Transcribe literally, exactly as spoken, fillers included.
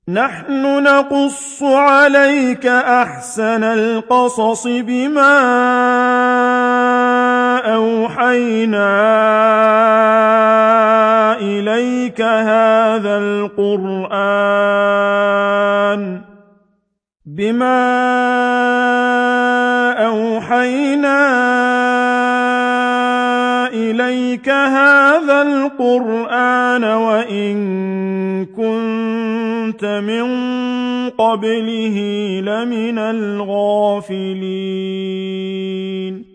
نحن نقص عليك أحسن القصص بما أوحينا إليك هذا القرآن بما أوحينا إليك هذا القرآن وإن كنت من قبله لمن الغافلين